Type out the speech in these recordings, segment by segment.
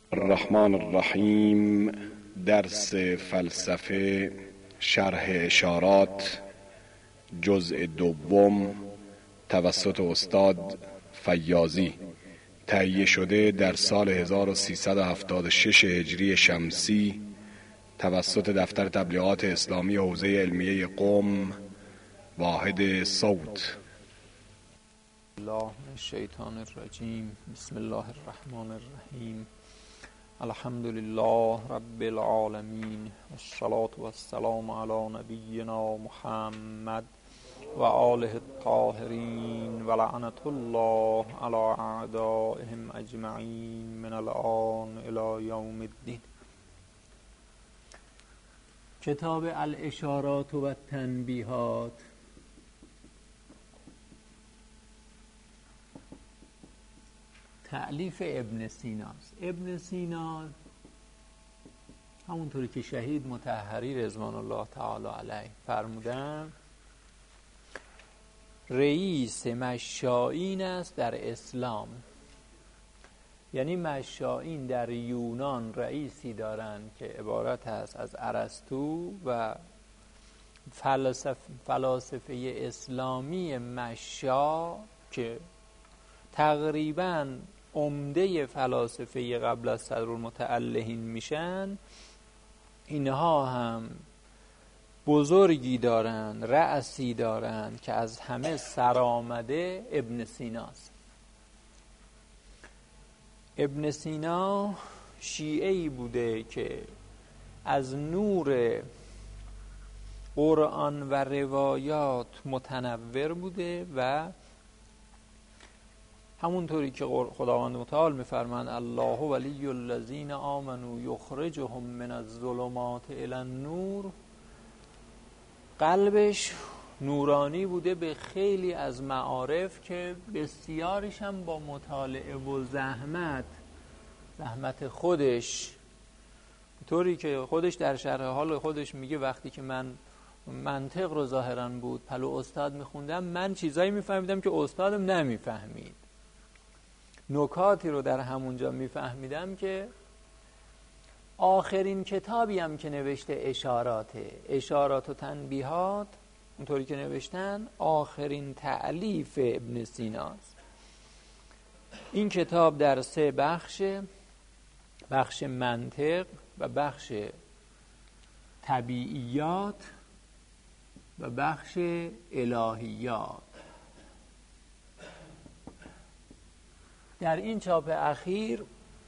الرحمن الرحیم. درس فلسفه شرح اشارات، جزء دوم، توسط استاد فیاضی، تهیه شده در سال 1376 هجری شمسی توسط دفتر تبلیغات اسلامی حوزه علمیه قم، واحد صوت. الله من الشیطان الرجیم. بسم الله الرحمن الرحیم. الحمد لله رب العالمین، والصلاة والسلام علی نبینا محمد و آله الطاهرین و لعنت الله علی اعدائهم اجمعین من الآن الی یوم الدین. کتاب الاشارات و التنبیهات، تألیف ابن سیناست. ابن سینا همونطوری که شهید مطهری رضوان الله تعالی علیه فرمودن، رئیس مشائین است در اسلام. یعنی مشائین در یونان رئیسی دارند که عبارت است از ارسطو و فلاسفه اسلامی مشا که تقریباً عمده فلاسفه قبل از صدرالمتألهین میشن. اینها هم بزرگی دارن، رأسی دارن که از همه سرآمده ابن سیناست. ابن سینا شیعه‌ای بوده که از نور قرآن و روایات متنور بوده و همونطوری که خداوند متعال میفرماند الله ولی الذین آمنوا یخرجهم من الظلمات الی النور، قلبش نورانی بوده به خیلی از معارف که بسیاریش هم با مطالعه و زحمت خودش، طوری که خودش در شرح حال خودش میگه وقتی که من منطق رو ظاهرا بود پلو استاد میخوندم، من چیزایی میفهمیدم که استادم نمیفهمید، نکاتی رو در همونجا میفهمیدم که آخرین کتابی هم که نوشته اشارات و تنبیهات، اونطوری که نوشتن آخرین تألیف ابن سیناست. این کتاب در 3 بخشه: بخش منطق و بخش طبیعیات و بخش الهیات. در این چاپ اخیر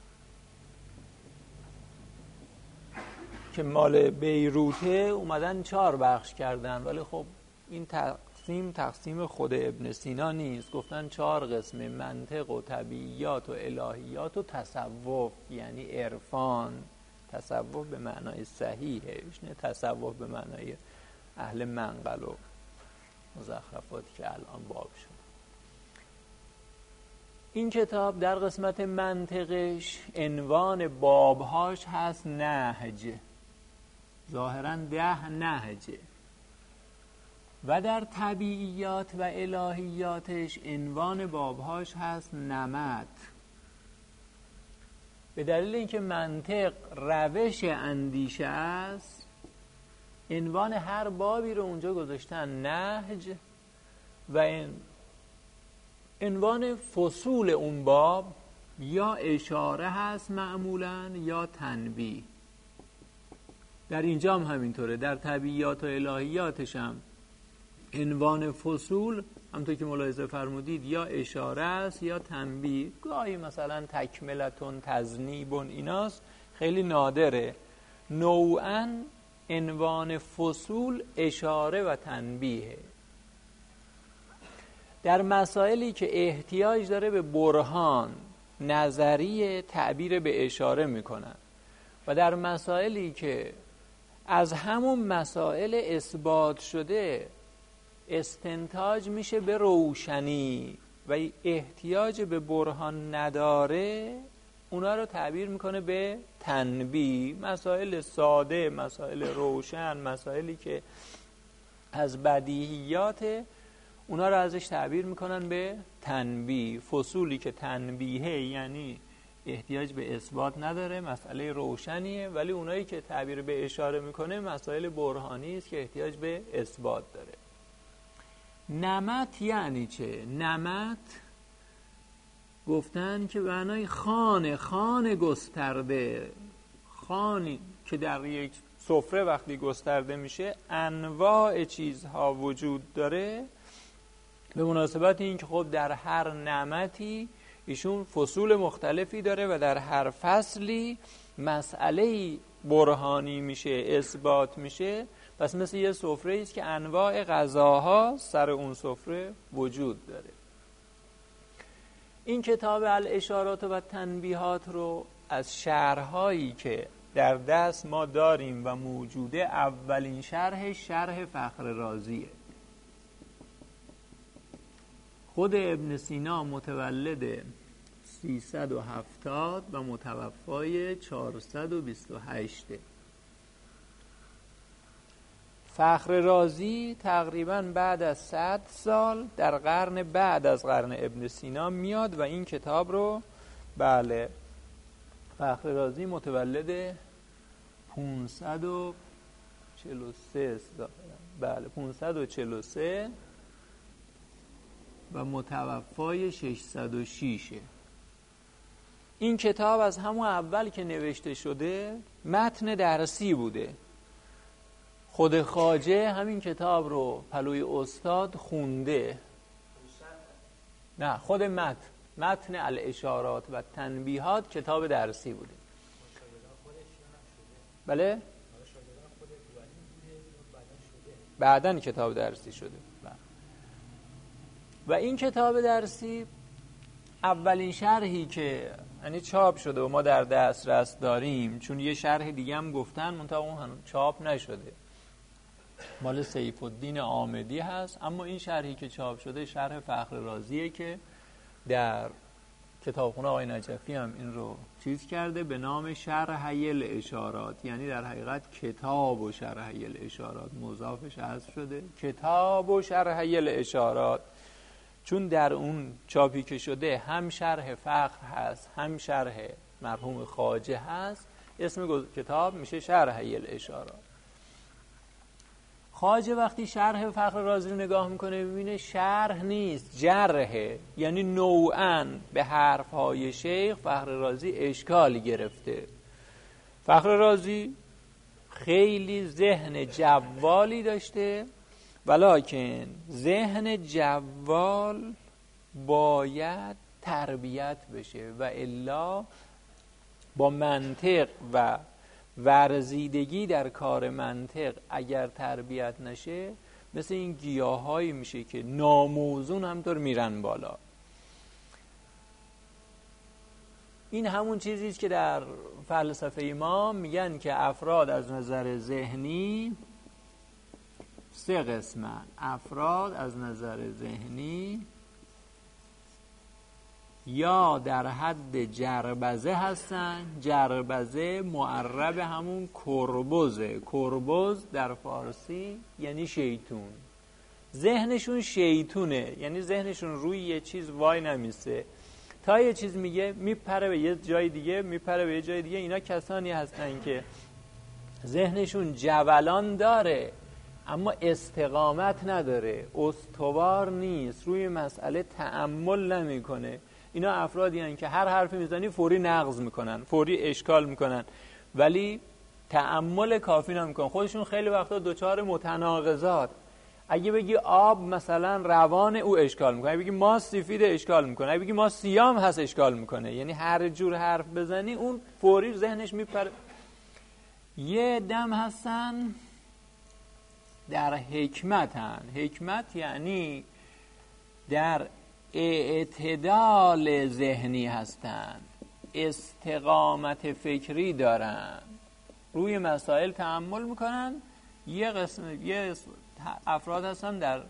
که مال بیروته اومدن 4 بخش کردن، ولی خب این تقسیم خود ابن سینا نیست، گفتن 4 قسمه: منطق و طبیعیات و الهیات و تصوف، یعنی عرفان. تصوف به معنای صحیحه، نه تصوف به معنای اهل منقل و مزخرفاتی که الان باب شد. این کتاب در قسمت منطقش عنوان بابهاش هست نهج، ظاهراً 10 نهجه، و در طبیعیات و الهیاتش عنوان بابهاش هست نمط. به دلیل اینکه منطق روش اندیشه است، عنوان هر بابی رو اونجا گذاشتن نهج و عنوان فصول اون باب یا اشاره هست معمولاً یا تنبیه. در اینجا هم همینطوره، در طبیعیات و الهیاتش هم عنوان فصول همونطور که ملاحظه فرمودید یا اشاره است یا تنبیه. گاهی مثلا تکملتون، تذنیبون ایناست، خیلی نادره. نوعاً عنوان فصول اشاره و تنبیه. در مسائلی که احتیاج داره به برهان نظری تعبیر به اشاره میکنن و در مسائلی که از همون مسائل اثبات شده استنتاج میشه به روشنی و احتیاج به برهان نداره، اونا رو تعبیر میکنه به تنبیه. مسائل ساده، مسائل روشن، مسائلی که از بدیهیات، اونا رو ازش تعبیر میکنن به تنبیه. فصولی که تنبیه یعنی احتیاج به اثبات نداره، مسئله روشنیه، ولی اونایی که تعبیر به اشاره میکنه مسائل برهانی است که احتیاج به اثبات داره. نمط یعنی چه؟ نمط گفتن که معنای خانه گسترده، خانی که در یک سفره وقتی گسترده میشه انواع چیزها وجود داره، به مناسبت این که خب در هر نمطی ایشون فصول مختلفی داره و در هر فصلی مسئله برهانی میشه، اثبات میشه. پس مثل یه سفره ایست که انواع غذاها سر اون سفره وجود داره. این کتاب الاشارات و تنبیهات رو از شرح‌هایی که در دست ما داریم و موجوده، اولین شرح فخر رازیه. خود ابن سینا متولد 370 و متوفای 428. فخر رازی تقریباً بعد از 100 سال در قرن بعد از قرن ابن سینا میاد و این کتاب رو، بله، فخر رازی متولد 543 بله 543 و متوفای 606. این کتاب از همون اول که نوشته شده متن درسی بوده. خود خواجه همین کتاب رو پلوی استاد خونده. نه، خود متن الاشارات و تنبیهات کتاب درسی بوده. بله؟ بعدن کتاب درسی شده. و این کتاب درسی اولین شرحی که یعنی چاپ شده و ما در دسترس داریم، چون یه شرح دیگه هم گفتن منتها اون چاپ نشده، مال سیف الدین آمدی هست، اما این شرحی که چاپ شده شرح فخر رازیه که در کتابخونه آقای نجفی هم این رو چیز کرده به نام شرح الاشارات، یعنی در حقیقت کتاب و شرح الاشارات، مضافش حذف شده، کتاب و شرح الاشارات، چون در اون چاپی که شده هم شرح فخر هست هم شرح مرحوم خواجه هست، اسم کتاب میشه شرح الاشارات. خواجه وقتی شرح فخر رازی رو نگاه میکنه میبینه شرح نیست، جرحه، یعنی نوعاً به حرفهای شیخ فخر رازی اشکال گرفته. فخر رازی خیلی ذهن جوالی داشته، ولکن ذهن جوال باید تربیت بشه و الا با منطق و ورزیدگی در کار منطق اگر تربیت نشه مثل این گیاهایی میشه که ناموزون همطور میرن بالا. این همون چیزیست که در فلسفه ما میگن که افراد از نظر ذهنی 3 قسمن. افراد از نظر ذهنی یا در حد جربزه هستن، جربزه معرب همون کربزه، کربز در فارسی یعنی شیطون. ذهنشون شیطونه، یعنی ذهنشون روی یه چیز وای نمیسته، تا یه چیز میگه میپره به یه جای دیگه، میپره به یه جای دیگه. اینا کسانی هستن که ذهنشون جولان داره اما استقامت نداره، استوار نیست، روی مسئله تأمل نمیکنه. اینا افرادی هستن که هر حرفی میزنی فوری نقض میکنن، فوری اشکال میکنن، ولی تأمل کافی نمیکنن. خودشون خیلی وقتا دوچار متناقضات، اگه بگی آب مثلا روان او اشکال میکنه، اگه بگی ما سفید اشکال میکنه، اگه بگی ما سیام هست اشکال میکنه. یعنی هر جور حرف بزنی اون فوری ذهنش میپره. یه دم هستن در حکمتن. حکمت یعنی در اعتدال ذهنی هستن، استقامت فکری دارن، روی مسائل تأمل میکنن. یه افراد هستن در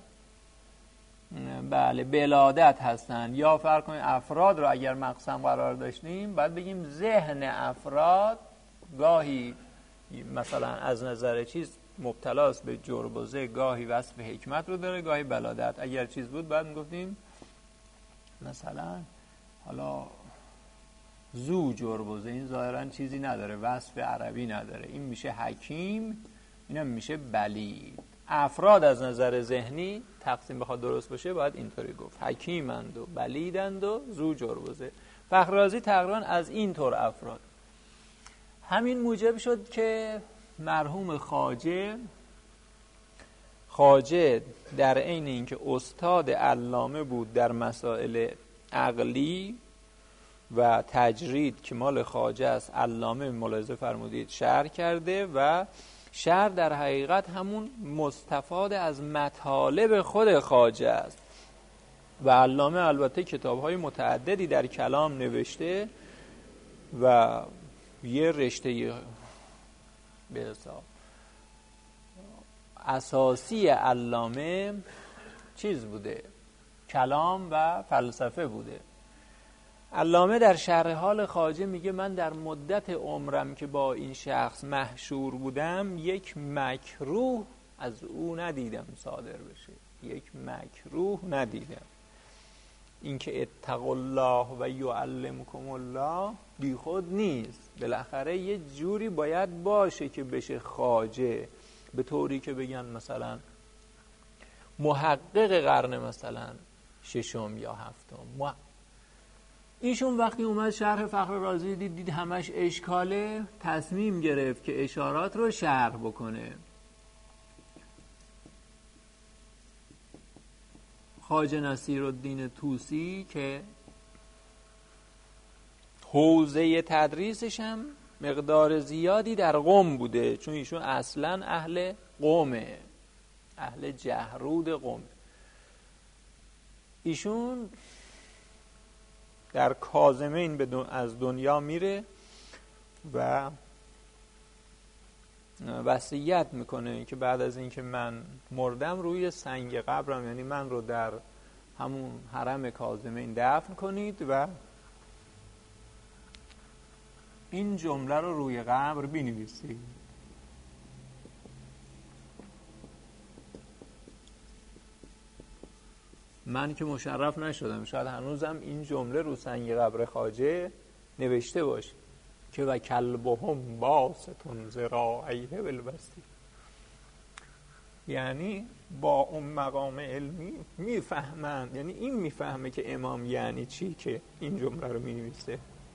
بلادت هستن، یا فرق کنید افراد رو اگر مقسم قرار داشتیم باید بگیم ذهن افراد گاهی مثلا از نظر چیز مبتلاست به جربزه، گاهی وصف حکمت رو داره، گاهی بلادت. اگر چیز بود باید میگفتیم مثلا حالا ذو جربوزه، این ظاهرا چیزی نداره، وصف عربی نداره، این میشه حکیم، اینم میشه بلید. افراد از نظر ذهنی تقسیم بخواد درست باشه باید اینطوری گفت، حکیمند و بلیدند و ذو جربوزه. فخر رازی تقریبا از این طور افراد. همین موجب شد که مرحوم خواجه در عین اینکه استاد علامه بود در مسائل عقلی و تجرید که مال خواجه است، علامه ملاحظه فرمودید شرح کرده و شرح در حقیقت همون مستفاد از مطالب خود خواجه است و علامه البته کتاب‌های متعددی در کلام نوشته و یه رشته به حساب اساسی علامه چیز بوده، کلام و فلسفه بوده. علامه در شرح حال خواجه میگه من در مدت عمرم که با این شخص محشور بودم یک مکروه از او ندیدم صادر بشه، یک مکروه ندیدم. اینکه اتقوا الله و یعلمکم الله بی خود نیست، بالاخره یه جوری باید باشه که بشه خواجه، به طوری که بگن مثلا محقق قرن مثلا ششم یا هفتم. ایشون وقتی اومد شرح فخر رازی دید همش اشکاله، تصمیم گرفت که اشارات رو شرح بکنه. خواجه نصیرالدین طوسی که حوزه تدریسش هم مقدار زیادی در قم بوده، چون ایشون اصلا اهل قمه، اهل جهرود قم. ایشون در کاظمین از دنیا میره و وصیت میکنه که بعد از اینکه من مردم روی سنگ قبرم، یعنی من رو در همون حرم کاظمین دفن کنید و این جمله رو روی قبر بنویسید. من که مشرف نشدم، شاید هنوزم این جمله رو سنگ قبر خواجه نوشته باشه که و کلبهم باسطون ذراعیه بالوسطی، یعنی با اون مقام علمی میفهمن، یعنی این میفهمه که امام یعنی چی که این جمله رو مینویسه،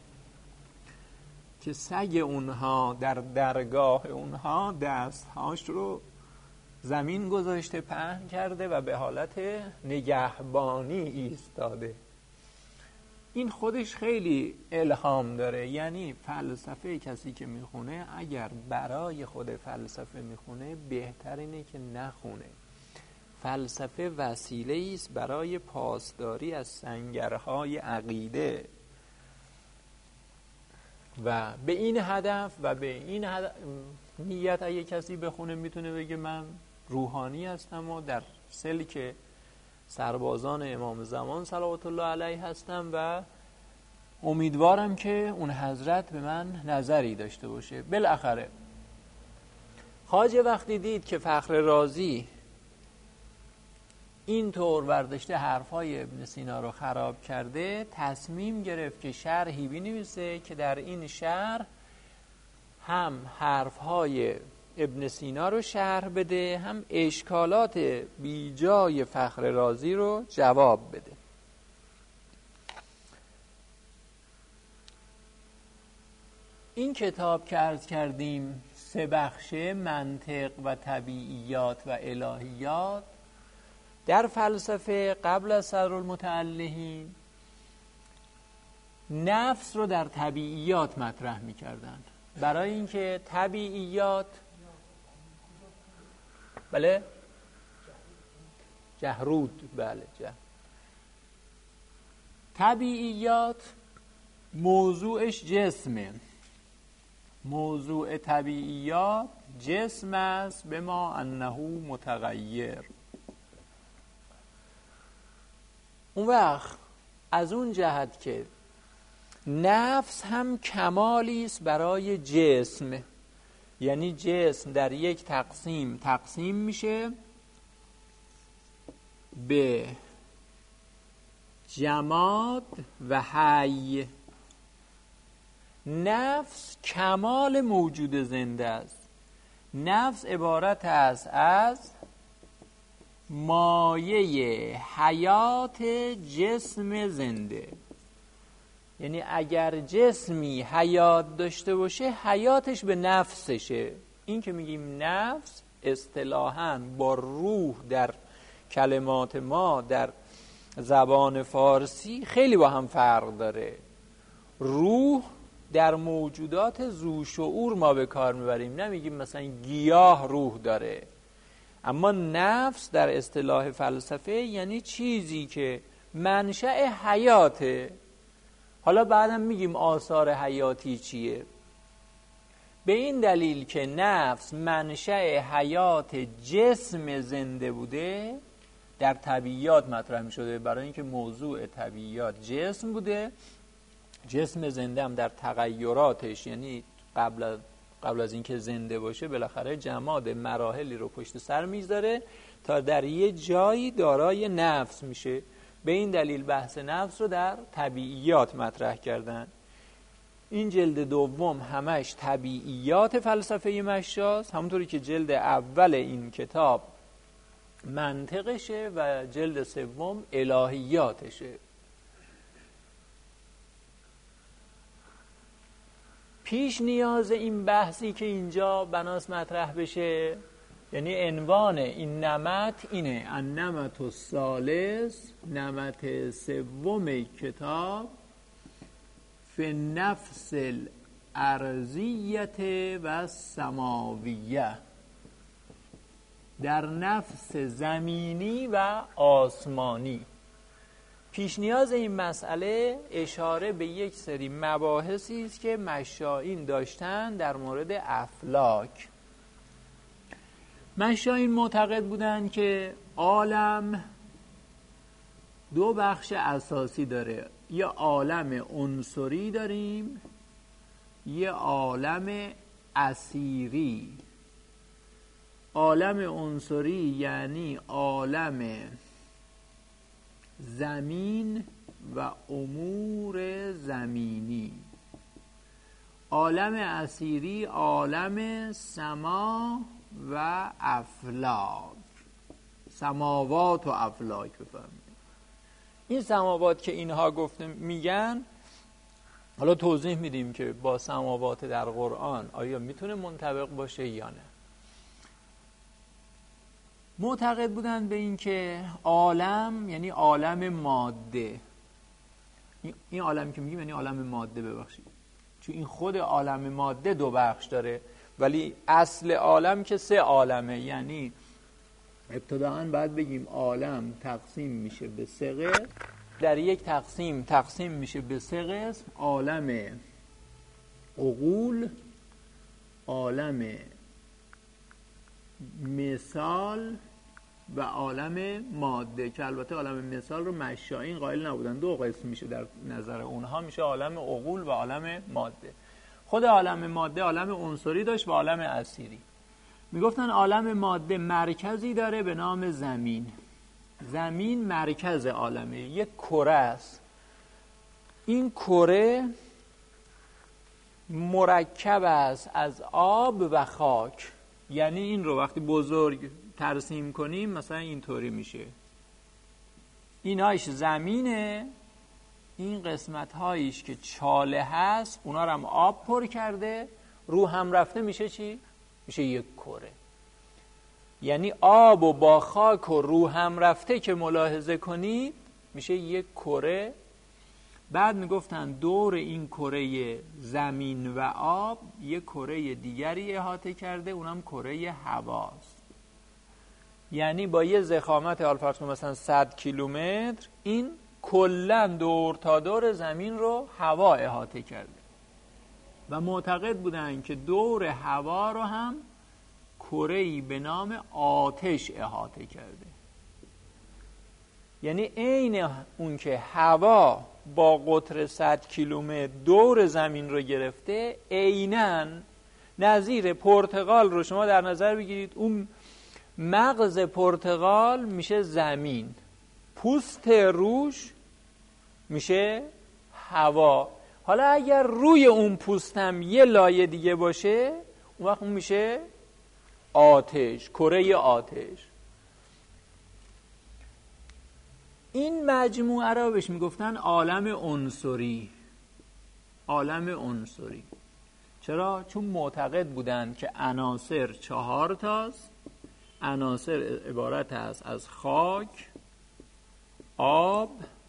که سگ اونها در درگاه اونها دستهاش رو زمین گذاشته پهن کرده و به حالت نگهبانی ایستاده. این خودش خیلی الهام داره. یعنی فلسفه کسی که میخونه اگر برای خود فلسفه میخونه بهتر اینه که نخونه. فلسفه وسیله است برای پاسداری از سنگرهای عقیده و به این هدف و به این نیت اگه کسی بخونه میتونه بگه من روحانی هستم و در سلک سربازان امام زمان صلوات الله علیه هستم و امیدوارم که اون حضرت به من نظری داشته باشه. بالاخره خواجه وقتی دید که فخر رازی این طور ورداشته حرفای ابن سینا رو خراب کرده، تصمیم گرفت که شرحی بنویسه که در این شرح هم حرفهای ابن سینا رو شرح بده، هم اشکالات بیجای فخر رازی رو جواب بده. این کتاب که عرض کردیم 3 بخشه، منطق و طبیعیات و الهیات، در فلسفه قبل از صدرالمتعلهین نفس رو در طبیعیات مطرح می‌کردند، برای اینکه طبیعیات بله جهرود طبیعیات موضوعش جسمه، موضوع طبیعیات جسم است به ما انه متغیر. اون وقت از اون جهت که نفس هم کمالی است برای جسم، یعنی جسم در یک تقسیم میشه به جماد و حی. نفس کمال موجود زنده است. نفس عبارت است از مایه حیات جسم زنده. یعنی اگر جسمی حیات داشته باشه حیاتش به نفسشه. این که میگیم نفس اصطلاحاً با روح در کلمات ما در زبان فارسی خیلی با هم فرق داره. روح در موجودات ذو شعور ما به کار میبریم، نمیگیم مثلا گیاه روح داره. اما نفس در اصطلاح فلسفه یعنی چیزی که منشأ حیاته. حالا بعدم میگیم آثار حیاتی چیه. به این دلیل که نفس منشأ حیات جسم زنده بوده در طبیعیات مطرح می شده، برای اینکه موضوع طبیعیات جسم بوده. جسم زنده هم در تغییراتش، یعنی قبل از اینکه زنده باشه بالاخره جماد مراحلی رو پشت سر میذاره تا در یه جایی دارای نفس میشه. به این دلیل بحث نفس رو در طبیعیات مطرح کردن. این جلد دوم همش طبیعیات فلسفه مشاست، همونطوری که جلد اول این کتاب منطقشه و جلد سوم الهیاتشه. پیش نیاز این بحثی که اینجا بناس مطرح بشه، یعنی عنوان این نمط اینه: النمط الثالث، نمط سوم کتاب، فی النفس الارضیة و السماویه، در نفس زمینی و آسمانی. پیش نیاز این مسئله اشاره به یک سری مباحثی است که مشائین داشتن در مورد افلاک. مشائین معتقد بودند که عالم دو بخش اساسی داره. یه عالم عنصری داریم، یه عالم اثیری. عالم عنصری یعنی عالم زمین و امور زمینی. عالم اثیری عالم سما و افلاک، سماوات و افلاک. بفرمایید این سماوات که اینها گفته میگن، حالا توضیح میدیم که با سماوات در قرآن آیا میتونه منطبق باشه یا نه. معتقد بودن به این که عالم یعنی عالم ماده. این عالم که میگیم یعنی عالم ماده، ببخشید، چون این خود عالم ماده دو بخش داره، ولی اصل عالم که سه عالمه. یعنی ابتداً باید بگیم عالم تقسیم میشه به سه قسم. در یک تقسیم میشه به سه قسم: عالم عقول، عالم مثال و عالم ماده، که البته عالم مثال رو مشائین قائل نبودن. دو قسم میشه در نظر اونها، میشه عالم عقول و عالم ماده. خود عالم ماده عالم عنصری داشت و عالم اثیری. میگفتن عالم ماده مرکزی داره به نام زمین. زمین مرکز عالمه، یک کره است. این کره مرکب است از آب و خاک. یعنی این رو وقتی بزرگ ترسیم کنیم مثلا اینطوری میشه. اینایش زمینه، این قسمت هایش که چاله هست اونا رو هم آب پر کرده، رو هم رفته میشه چی؟ میشه یک کره. یعنی آب و با خاک و رو هم رفته که ملاحظه کنید میشه یک کره. بعد میگفتن دور این کره زمین و آب یک کره دیگری احاطه کرده، اونم کره هواست. یعنی با یه ضخامت حال فرض کن مثلا 100 کیلومتر این کلا دور تا دور زمین رو هوا احاطه کرده. و معتقد بودن که دور هوا رو هم کره‌ای به نام آتش احاطه کرده. یعنی عین اون که هوا با قطر 100 کیلومتر دور زمین رو گرفته، عیناً نظیر پرتقال رو شما در نظر بگیرید. اون مغز پرتقال میشه زمین، پوست روش میشه هوا. حالا اگر روی اون پوستم یه لایه دیگه باشه، اون وقت اون میشه آتش، کره آتش. این مجموعه را بهش میگفتن عالم عنصری. عالم عنصری چرا؟ چون معتقد بودند که عناصر 4 تاست. عناصر عبارت است از خاک، آب،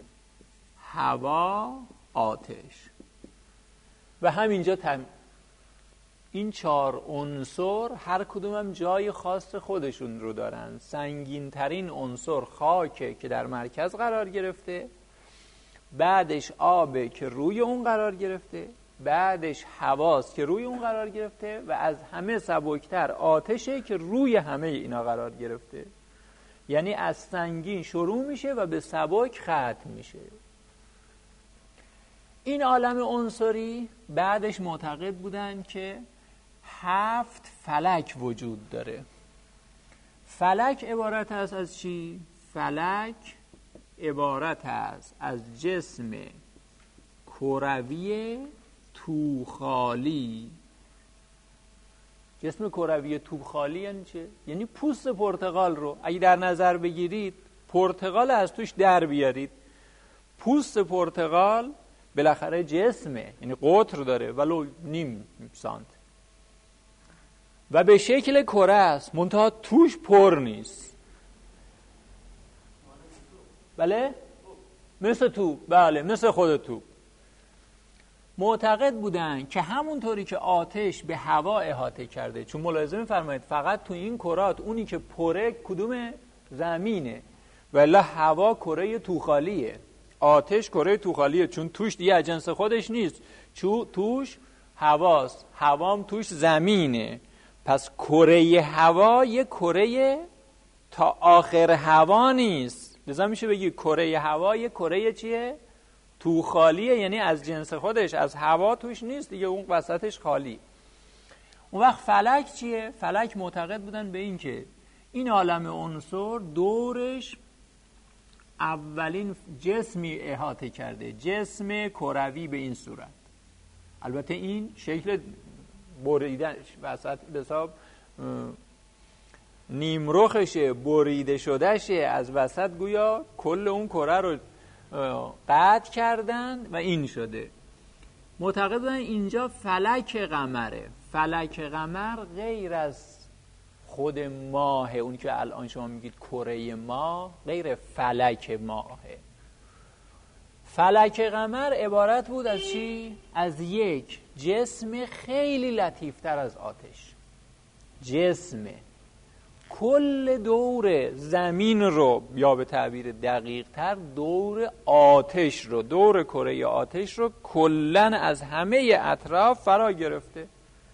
هوا، آتش. و همینجا این 4 عنصر هر کدوم هم جای خاص خودشون رو دارن. سنگین ترین عنصر خاکه که در مرکز قرار گرفته، بعدش آبه که روی اون قرار گرفته، بعدش هواست که روی اون قرار گرفته و از همه سبکتر آتشه که روی همه اینا قرار گرفته. یعنی از سنگین شروع میشه و به سبک ختم میشه. این عالم عنصری بعدش معتقد بودن که 7 فلک وجود داره. فلک عبارت است از چی؟ فلک عبارت است از جسم کروی توخالی. جسم کروی توخالی یعنی چه؟ یعنی پوست پرتقال رو اگه در نظر بگیرید، پرتقال از توش در بیارید، پوست پرتقال بالاخره جسمه، یعنی قطر داره ولو نیم سانت و به شکل کره است، منتها توش پر نیست. بله؟ مثل توپ. بله، مثل خود توپ. معتقد بودن که همونطوری که آتش به هوا احاطه کرده، چون ملاحظه می‌فرمایید فقط تو این کرات اونی که پره کدوم؟ زمینه، ولی هوا کره توخالیه، آتش کره توخالیه، چون توش دیگه از جنس خودش نیست، چون توش هواست، هوام توش زمینه. پس کره هوا یه کره تا آخر هوا نیست، لذا میشه بگی کره هوا یه کره چیه؟ توخالیه، یعنی از جنس خودش، از هوا توش نیست دیگه، اون وسطش خالی. اون وقت فلک چیه؟ فلک معتقد بودن به این که این عالم عنصر دورش اولین جسمی احاطه کرده، جسم کروی به این صورت. البته این شکل بریدنش وسط به حساب نیمرخشه، بریده شدهشه، از وسط گویا کل اون کره رو قطع کردن و این شده. معتقد بودن اینجا فلک قمره. فلک قمر غیر از خود ماه، اون که الان شما میگید کره ماه، غیر فلک ماهه. فلک قمر عبارت بود از چی؟ از یک جسم خیلی لطیفتر از آتش. جسم کل دور زمین رو، یا به تعبیر دقیق تر دور آتش رو، دور کره آتش رو کلن از همه اطراف فرا گرفته.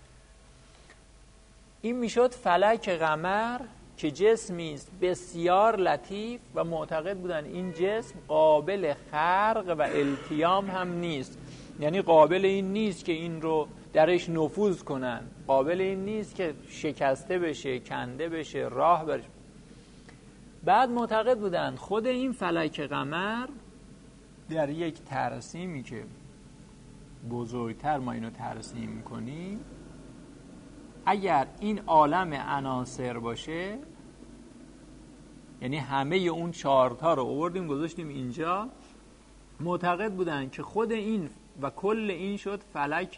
این میشد فلک قمر که جسمی است بسیار لطیف و معتقد بودن این جسم قابل خرق و التیام هم نیست، یعنی قابل این نیست که این رو درش نفوذ کنن، قابل این نیست که شکسته بشه، کنده بشه، راه بره. بعد معتقد بودن خود این فلک قمر در یک ترسیمی که بزرگتر ما اینو ترسیم میکنیم، اگر این عالم عناصر باشه، یعنی همه اون 4 تا رو آوردیم گذاشتیم اینجا، معتقد بودن که خود این و کل این شد فلک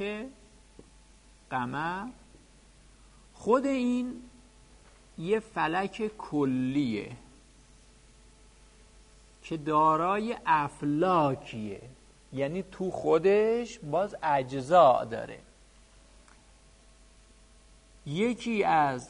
قمر. خود این یه فلک کلیه که دارای افلاکیه، یعنی تو خودش باز اجزا داره. یکی از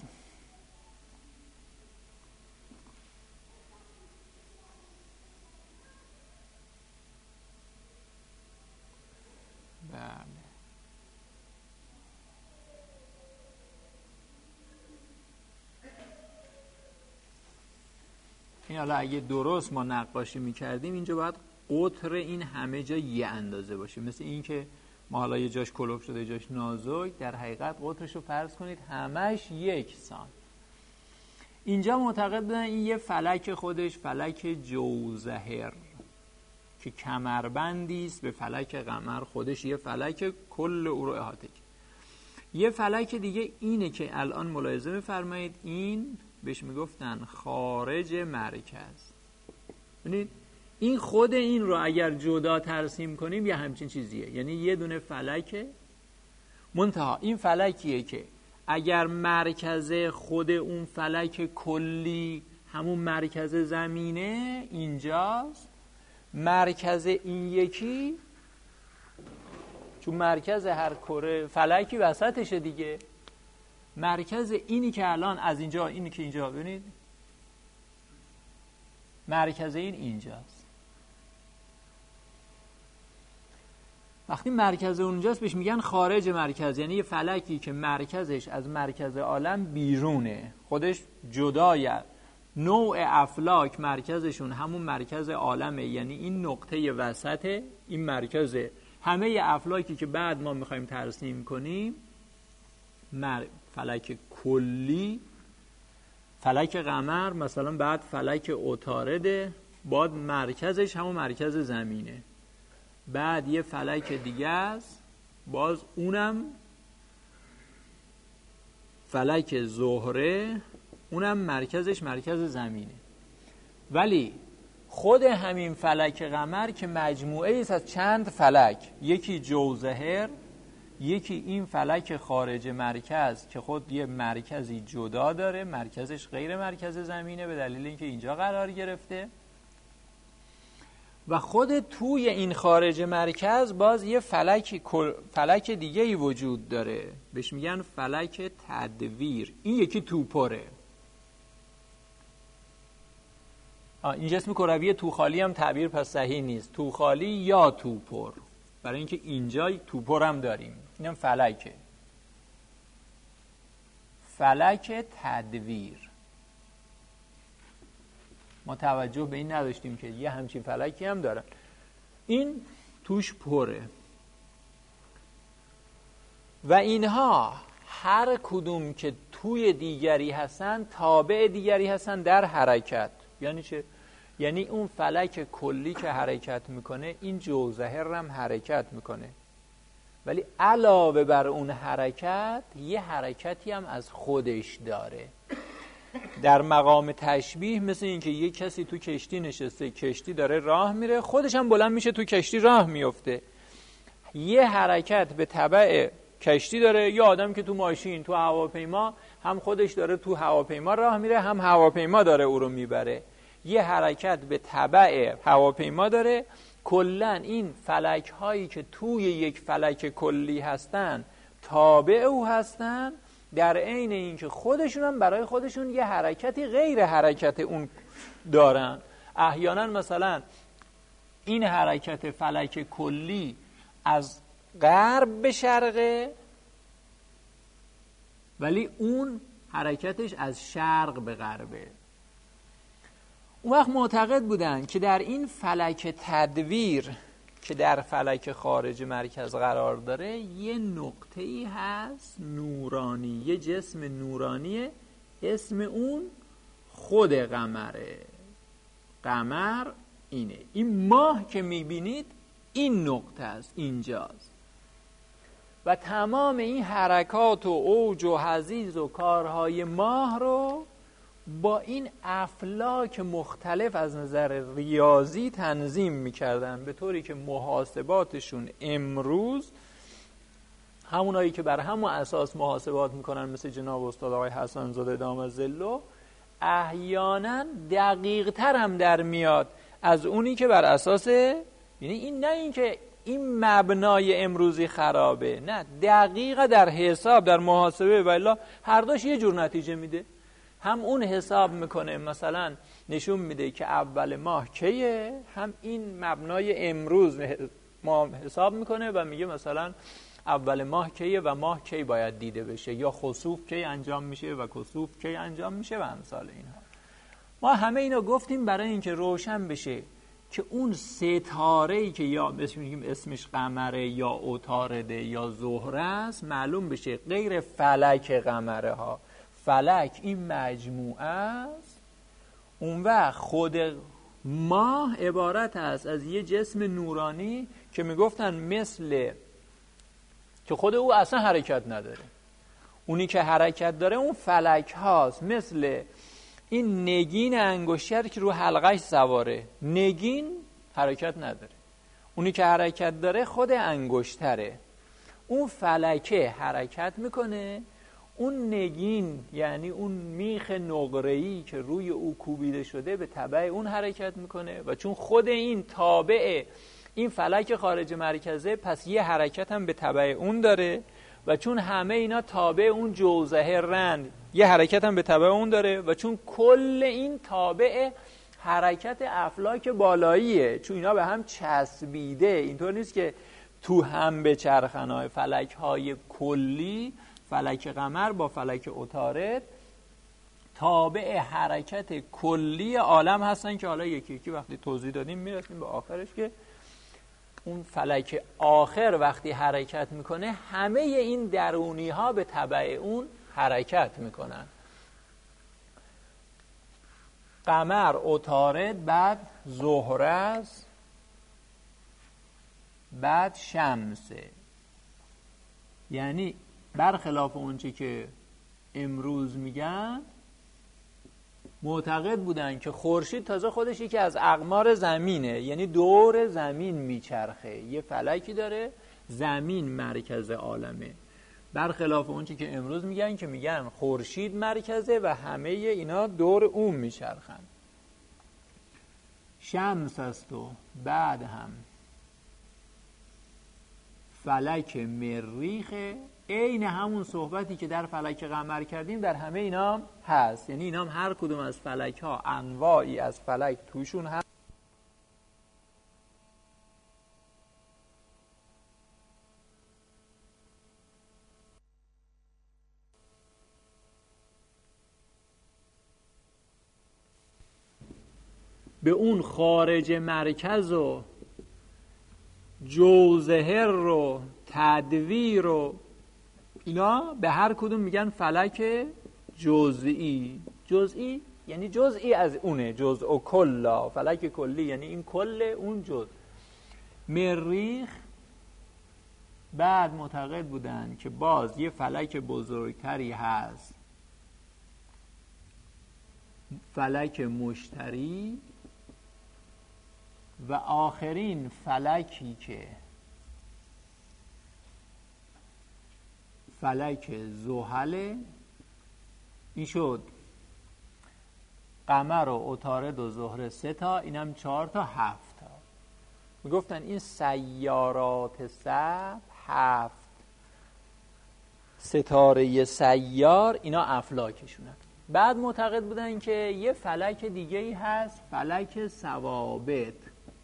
این حالا اگه درست ما نقاشی میکردیم اینجا باید قطر این همه جا یه اندازه باشه، مثل این که ما حالا یه جاش کلوف شده یه جاش نازک، در حقیقت قطرشو فرض کنید همش 1 سانت. اینجا معتقد بودن این یه فلک خودش فلک جوزهر که کمربندی است به فلک قمر، خودش یه فلک کل او رو احاطه کرد. یه فلک دیگه اینه که الان ملاحظه بفرمایید، این بهش میگفتن خارج مرکز. ببینید این خود این رو اگر جدا ترسیم کنیم یه همچین چیزیه، یعنی یه دونه فلکه، منتها این فلکیه که اگر مرکز خود اون فلک کلی همون مرکز زمینه اینجاست، مرکز این یکی، چون مرکز هر کره فلکی وسطشه دیگه، مرکز اینی که الان از اینجا، اینی که اینجا ببینید مرکز این اینجاست. وقتی مرکز اونجاست بهش میگن خارج مرکز، یعنی یه فلکی که مرکزش از مرکز عالم بیرونه، خودش جدایه. نوع افلاک مرکزشون همون مرکز عالمه، یعنی این نقطه وسطه، این مرکزه. همه افلاکی که بعد ما میخوایم ترسیم کنیم، فلک کلی، فلک قمر مثلا بعد فلک عطارده، بعد مرکزش همون مرکز زمینه، بعد یه فلک دیگه است باز اونم فلک زهره، اونم مرکزش مرکز زمینه. ولی خود همین فلک قمر که مجموعه است از چند فلک، یکی جوزهر، یکی این فلک خارج مرکز که خود یه مرکزی جدا داره، مرکزش غیر مرکز زمینه به دلیل اینکه اینجا قرار گرفته، و خود توی این خارج مرکز باز یه فلک دیگه ای وجود داره، بهش میگن فلک تدویر. این یکی توپره. این جسم کروی توخالی هم تعبیر پس صحیح نیست، توخالی یا توپر، برای اینکه اینجا توپر هم داریم. اینم فلکه، فلک تدویر. ما توجه به این نداشتیم که یه همچین فلکی هم دارن. این توش پره و اینها هر کدوم که توی دیگری هستن تابع دیگری هستن در حرکت. یعنی چه؟ یعنی اون فلک کلی که حرکت میکنه این جوزهر هم حرکت میکنه، ولی علاوه بر اون حرکت یه حرکتی هم از خودش داره. در مقام تشبیه مثل این که یه کسی تو کشتی نشسته، کشتی داره راه میره، خودش هم بلند میشه تو کشتی راه میفته، یه حرکت به تبع کشتی داره. یا آدم که تو ماشین، تو هواپیما، هم خودش داره تو هواپیما راه میره، هم هواپیما داره او رو میبره، یه حرکت به تبع هواپیما داره. کلن این فلک هایی که توی یک فلک کلی هستن تابع او هستن، در عین اینکه خودشون هم برای خودشون یه حرکتی غیر حرکت اون دارن. احیانا مثلا این حرکت فلک کلی از غرب به شرقه، ولی اون حرکتش از شرق به غربه. اون وقت معتقد بودن که در این فلک تدویر که در فلک خارج مرکز قرار داره یه نقطه‌ای هست نورانی، یه جسم نورانیه، اسم اون خود قمره. قمر اینه، این ماه که میبینید این نقطه است، اینجاست. و تمام این حرکات و اوج و حضیض و کارهای ماه رو با این افلاک مختلف از نظر ریاضی تنظیم میکردن، به طوری که محاسباتشون امروز همونایی که بر همون اساس محاسبات میکنن مثل جناب استاد آقای حسن زاده دام ظله، احیانا دقیق تر هم در میاد از اونی که بر اساس، یعنی این نه این که این مبنای امروزی خرابه، نه، دقیق در حساب، در محاسبه، والا هر دوش یه جور نتیجه میده. هم اون حساب میکنه، مثلا نشون میده که اول ماه کیه، هم این مبنای امروز ما حساب میکنه و میگه مثلا اول ماه کیه و ماه کی باید دیده بشه، یا خسوف کی انجام میشه و کسوف کی انجام میشه و امثال اینها. ما همه اینا گفتیم برای اینکه روشن بشه که اون ستاره‌ای که یا میگیم اسمش قمره یا عطارده یا زهره است، معلوم بشه غیر فلک قمره ها، فلک این مجموعه است. اون وقت خود ماه عبارت است از یه جسم نورانی که میگفتن مثل که خود او اصلا حرکت نداره. اونی که حرکت داره اون فلک هاست، مثل این نگین انگشتر که رو حلقش سواره. نگین حرکت نداره، اونی که حرکت داره خود انگشتره. اون فلکه حرکت میکنه، اون نگین یعنی اون میخ نقره‌ای که روی او کوبیده شده به تبع اون حرکت میکنه و چون خود این تابع این فلک خارج مرکزه پس یه حرکت هم به تبع اون داره و چون همه اینا تابع اون جوزه رند یه حرکت هم به تبع اون داره و چون کل این تابع حرکت افلاک بالاییه، چون اینا به هم چسبیده، اینطور نیست که تو هم به چرخنای فلک های کلی، فلک قمر با فلک عطارد تابع حرکت کلی عالم هستن که حالا یکی یکی وقتی توضیح دادیم میرسیم به آخرش که اون فلک آخر وقتی حرکت میکنه همه این درونی ها به تبع اون حرکت میکنن. قمر، عطارد، بعد زهره است، بعد شمسه. یعنی برخلاف اونچه که امروز میگن معتقد بودن که خورشید تازه خودش یکی از اقمار زمینه، یعنی دور زمین میچرخه، یه فلکی داره، زمین مرکز عالمه. برخلاف اونچه که امروز میگن که میگن خورشید مرکزه و همه اینا دور اون میچرخن. شمس است و بعد هم فلک مریخ، عین همون صحبتی که در فلک قمر کردیم در همه اینا هست. یعنی اینا هم هر کدوم از فلک ها انواعی از فلک توشون هست. به اون خارج مرکز و جوزهر رو تدویر رو اینا به هر کدوم میگن فلک جزئی. جزئی یعنی جزئی از اونه، جزء و کلا، فلک کلی یعنی این کل اون جزء. مریخ بعد معتقد بودن که باز یه فلک بزرگتری هست، فلک مشتری، و آخرین فلکی که فلک زحل. این شد قمر و عطارد و زهره 3 تا، اینم 4 تا 7 تا. میگفتن این سیارات سبع 7 ستاره سیار اینا افلاکشونن. بعد معتقد بودن که یه فلک دیگه‌ای هست، فلک ثوابت.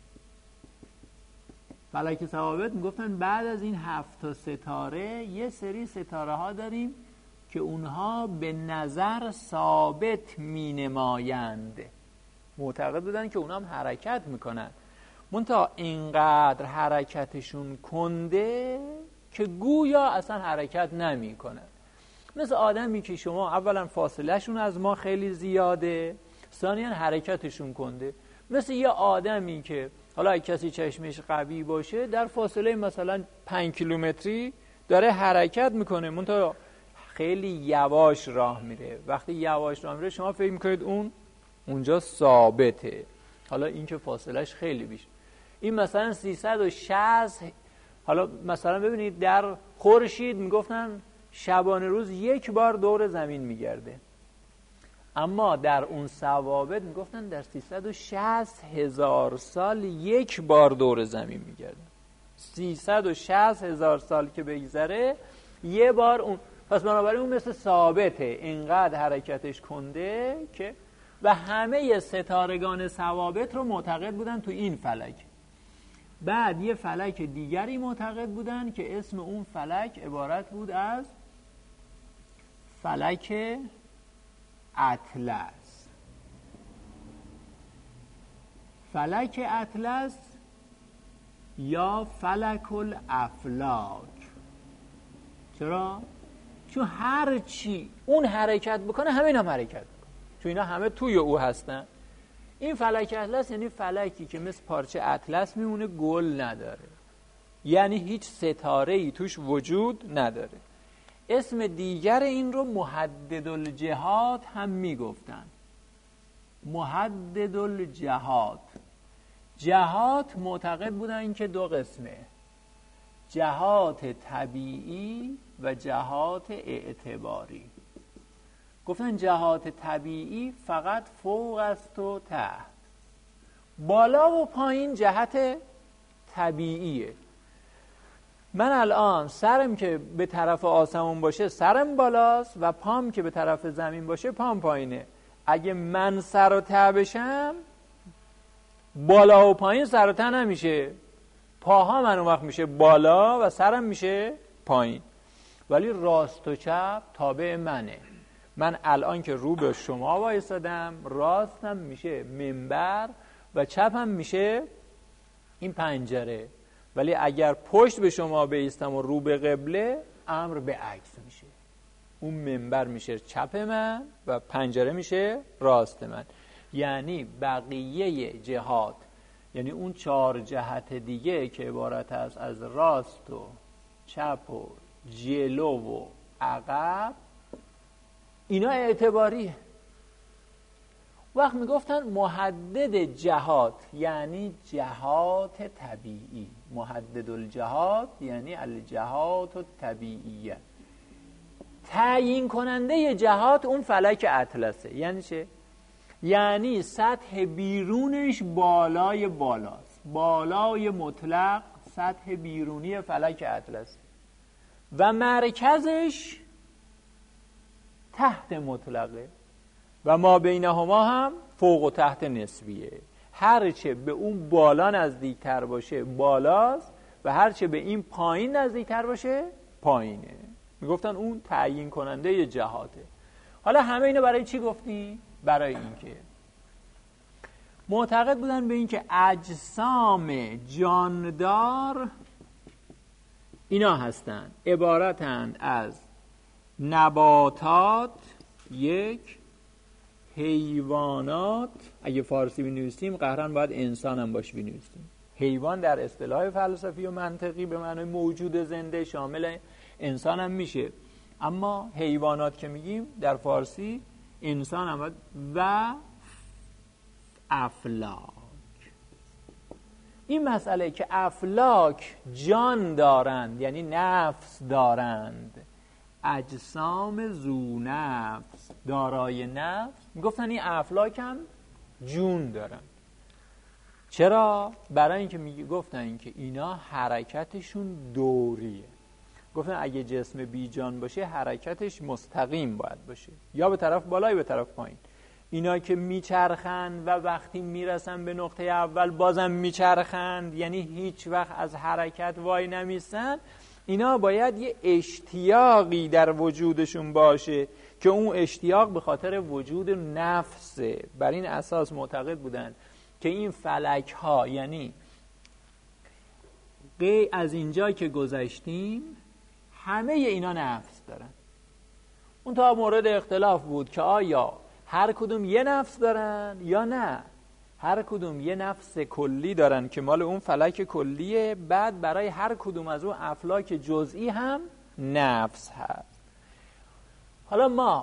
فلک ثوابت میگفتن بعد از این 7 تا ستاره یه سری ستاره ها داریم که اونها به نظر ثابت می نمایند. معتقد بودن که اونها هم حرکت میکنن، منتها اینقدر حرکتشون کنده که گویا اصلا حرکت نمی کنن. مثل آدمی که شما اولا فاصله شون از ما خیلی زیاده، ثانیاً حرکتشون کنده. مثل یه آدمی که حالا کسی چشمش قوی باشه در فاصله مثلا 5 کیلومتری داره حرکت میکنه، منتها خیلی یواش راه میره. وقتی یواش راه میره شما فکر میکنید اونجا ثابته، حالا این که فاصلهش خیلی بیش. این مثلا 360. حالا مثلا ببینید در خورشید میگفتن شبانه روز 1 بار دور زمین میگرده، اما در اون ثوابت میگفتن در 360,000 سال 1 بار دور زمین میگرده. 360,000 سال که بگذره 1 بار اون، پس بنابراین اون مثل ثابته، اینقدر حرکتش کنده که. و همه ستارگان ثوابت رو معتقد بودن تو این فلک. بعد یه فلک دیگری معتقد بودن که اسم اون فلک عبارت بود از فلک اطلس. فلک اطلس یا فلک الافلاک. چرا؟ چون هر چی اون حرکت بکنه همه اینا هم حرکت بکنه، چون اینا همه توی او هستن. این فلک اطلس یعنی فلکی که مثل پارچه اطلس میمونه، گل نداره، یعنی هیچ ستاره‌ای توش وجود نداره. اسم دیگر این رو محددالجهات هم میگفتن. محددالجهات. جهات معتقد بودن که دو قسمه، جهات طبیعی و جهات اعتباری. گفتن جهات طبیعی فقط فوق است و تحت، بالا و پایین جهت طبیعیه. من الان سرم که به طرف آسمون باشه سرم بالاست و پام که به طرف زمین باشه پام پایینه. اگه من سر و ته بشم بالا و پایین سر و ته نمیشه، پاها من اون وقت میشه بالا و سرم میشه پایین. ولی راست و چپ تابع منه. من الان که رو به شما وایسادم، راستم میشه منبر و چپم میشه این پنجره. ولی اگر پشت به شما بایستم و رو به قبله، امر به عکس میشه. اون منبر میشه چپ من و پنجره میشه راست من. یعنی بقیه جهات، یعنی اون 4 جهت دیگه که عبارت است از راست و چپ و جلو و عقب، اینا اعتباریه. وقت میگفتن محدد جهات یعنی جهات طبیعی، محدد الجهات یعنی الجهات الطبیعیه. تعیین کننده جهات اون فلک اطلسه. یعنی چه؟ یعنی سطح بیرونش بالای بالاست، بالای مطلق سطح بیرونی فلک اطلسه و مرکزش تحت مطلقه و ما بینهما هم فوق و تحت نسبیه. هرچه به اون بالا نزدیکتر باشه بالاست و هرچه به این پایین نزدیکتر باشه پایینه. میگفتن اون تعیین کننده جهاته. حالا همه اینو برای چی گفتی؟ برای اینکه معتقد بودن به اینکه اجسام جاندار اینا هستن، عبارتند از نباتات، یک، حیوانات، اگه فارسی بنویسیم قهرن باید انسان هم باش بنویسیم. حیوان در اصطلاح فلسفی و منطقی به معنای موجود زنده شامل انسان هم میشه، اما حیوانات که میگیم در فارسی انسان هم باید و افلاک. این مسئله که افلاک جان دارند یعنی نفس دارند، اجسام ذو نفس دارای نفس، میگفتن این افلاک هم جون دارن. چرا؟ برای اینکه گفتن که اینا حرکتشون دوریه. گفتن اگه جسم بی جان باشه حرکتش مستقیم باید باشه، یا به طرف بالا یا به طرف پایین. اینا که میچرخند و وقتی میرسن به نقطه اول بازم میچرخند، یعنی هیچ وقت از حرکت وای نمیستن. اینا باید یه اشتیاقی در وجودشون باشه که اون اشتیاق به خاطر وجود نفسه. بر این اساس معتقد بودن که این فلک ها، یعنی از اینجا که گذشتیم همه اینا نفس دارن. اون تا مورد اختلاف بود که آیا هر کدوم یه نفس دارن یا نه. هر کدوم یه نفس کلی دارن که مال اون فلک کلیه، بعد برای هر کدوم از اون افلاک جزئی هم نفس هست. حالا ما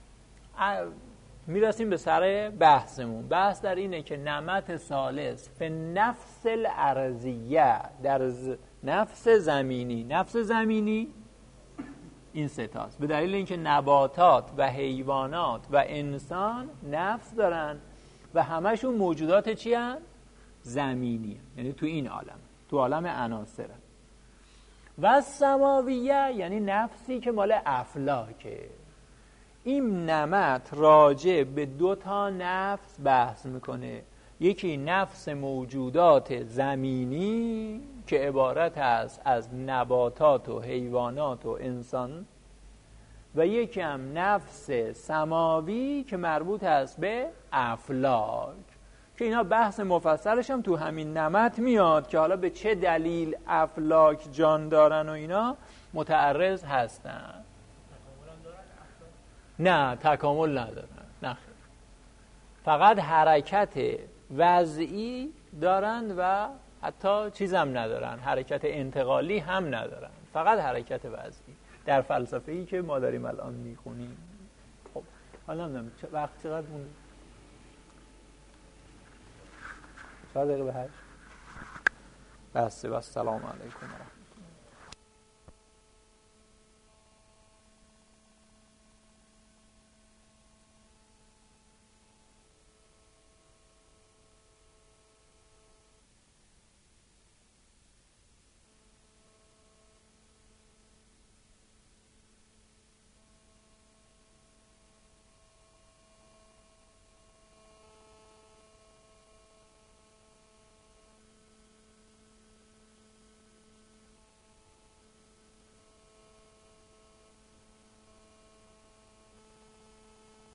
میرسیم به سر بحثمون. بحث در اینه که نمط ثالث فی نفس الارضیه، در نفس زمینی. نفس زمینی این سه تاست، به دلیل اینکه نباتات و حیوانات و انسان نفس دارن و همشون موجودات چی هن؟ زمینی هن. یعنی تو این عالم، تو عالم عناصر هن. و سماویه یعنی نفسی که مال افلاکه. این نمط راجع به 2 تا نفس بحث میکنه. یکی نفس موجودات زمینی که عبارت است از نباتات و حیوانات و انسان، و یکی هم نفس سماوی که مربوط است به افلاک، که اینا بحث مفصلش هم تو همین نمط میاد که حالا به چه دلیل افلاک جان دارن و اینا متعرض هستن. نه تکامل ندارن. نه فقط حرکت وضعی دارند و حتی چیز هم ندارن، حرکت انتقالی هم ندارن، فقط حرکت وضعی در فلسفه‌ای که ما داریم الان میخونیم. خب حالا نمیدونم وقت چقدر مونده؟ 4 دقیقه به 8. بس. سلام علیکم.